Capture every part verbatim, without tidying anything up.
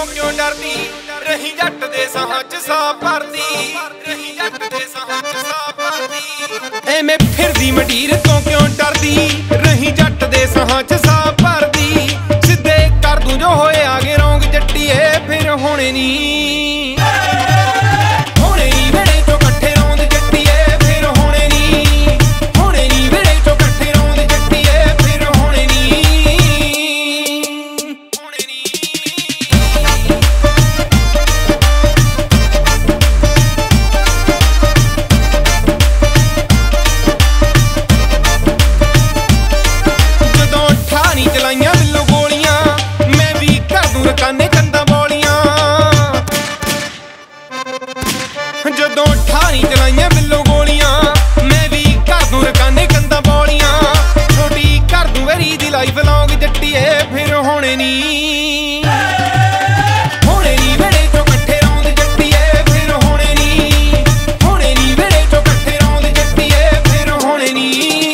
ਤੋਂ ਕਿਉਂ ਡਰਦੀ ਰਹੀ ਜੱਟ ਦੇ ਸਾਹਾਂ ਚ ਸਾਹ ਭਰਦੀ ਰਹੀ ਜੱਟ ਦੇ ਸਾਹਾਂ ਚ ਸਾਹ ਭਰਦੀ ਐਵੇਂ ਫਿਰਦੀ ਮੰਡੀਰ ਤੋਂ ਕਿਉਂ ਡਰਦੀ ਰਹੀ ਜੱਟ ਦੇ ਸਾਹਾਂ ਚ ਸਾਹ ਭਰਦੀ ਸਿੱਧੇ ਕਰ ਦੂੰ ਜੋ ਹੋਏ ਆਗੇ ਰੌਂਗ ਜੱਟੀਏ ਫਿਰ ਹੋਣੇ ਨੀ ਹੋਣੇ ਨੀ ਵੇੜੇ ਚੋਂ ਇਕੱਠੇ ਰੌਂਦ ਜੱਟੀਏ ਫਿਰ ਹੋਣੇ ਨੀ ਹੋਣੇ ਨੀ ਵੇੜੇ ਚੋਂ ਇਕੱਠੇ ਰੌਂਦ ਜੱਟੀਏ ਫਿਰ ਹੋਣੇ ਨੀ ਹੋਣੇ ਨੀ ਜਦੋਂ ਠਾਣੀ ਚਲਾਈਆਂ ਬਿੱਲੋ ਗੋਲੀਆਂ ਮੈਂ ਵੀ ਕਰ ਦੂੰ ਰਕਾਨੇ ਕੰਧਾਂ ਬੋਲੀਆਂ ਜਦੋਂ ਠਾਣੀ ਚਲਾਈਆਂ ਬਿੱਲੋ ਗੋਲੀਆਂ ਮੈਂ ਵੀ ਕਰ ਦੂੰ ਰਕਾਨੇ ਕੰਧਾਂ ਬੋਲੀਆਂ ਛੋਟੀ ਕਰ ਦੂੰ ਵੈਰੀ ਦੀ ਲਾਈਫ ਲੌਂਗ ਜੱਟੀਏ ਫਿਰ ਹੋਣੇ ਨੀ ਹੋਣੇ ਨੀ ਵੇੜੇ ਚੋਂ ਇਕੱਠੇ ਰੌਂਦ ਜੱਟੀਏ ਫਿਰ ਹੋਣੇ ਨੀ ਹੋਣੇ ਨੀ ਵੇੜੇ ਚੋਂ ਇਕੱਠੇ ਰੌਂਦ ਜੱਟੀਏ ਫਿਰ ਹੋਣੇ ਨੀ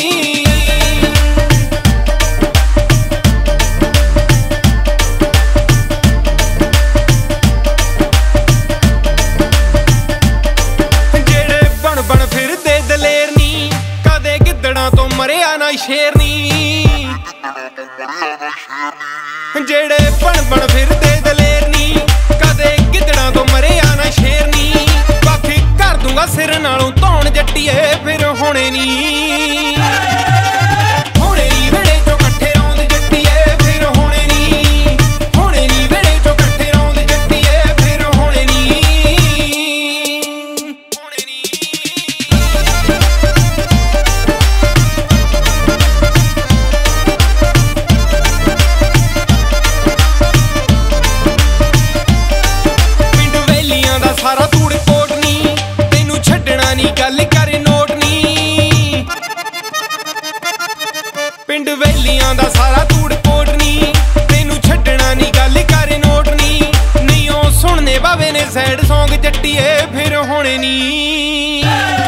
ਬਣ ਫਿਰਦੇ ਦਲੇਰ ਨੀ ਕਦੇ ਗਿੱਦੜਾਂ ਤੋਂ ਮਰਿਆ ਨਾ ਸ਼ੇਰ ਨੀ ਜਿਹੜੇ ਬਣ ਬਣ ਫਿਰਦੇ ਦਲੇਰ ਨੀ ਕਦੇ ਗਿੱਦੜਾਂ ਤੋਂ ਮਰਿਆ ਨਾ ਸ਼ੇਰ ਨੀ ਬਾਕੀ ਕਰ ਦੂੰਗਾ ਸਿਰ ਨਾਲੋਂ ਧੌਣ ਜੱਟੀਏ ਫਿਰ ਹੋਣੇ ਨੀ ਹੋਣੇ ਨੀ ਵੇੜੇ ਚੋਂ ਇਕੱਠੇ ਰੌਂਦ ਜੱਟੀਏ ਫਿਰ ਹੋਣੇ ਨੀ ਹੋਣੇ ਨੀ ਵੇੜੇ ਚੋਂ ਇਕੱਠੇ ਰੌਂਦ ਜੱਟੀਏ ਫਿਰ ਹੋਣੇ ਨੀ ਹੋਣੇ ਨੀ ਸਾਰਾ ਤੂੜ ਕੋਟ ਨੀ ਤੈਨੂੰ ਛੱਡਣਾ ਨੀ ਗੱਲ ਕਰੇ ਨੋਟ ਨੀ ਪਿੰਡ ਵੇਲੀਆਂ ਦਾ ਸਾਰਾ ਤੂੜ ਕੋਟ ਨੀ ਤੈਨੂੰ ਛੱਡਣਾ ਨੀ ਗੱਲ ਕਰੇ ਨੋਟ ਨੀ ਨਹੀਂ ਉਹ ਸੁਣਨੇ ਬਾਵੇ ਨੇ ਸੈਡ ਸੌਂਗ ਜੱਟੀਏ ਫਿਰ ਹੋਣੇ ਨੀ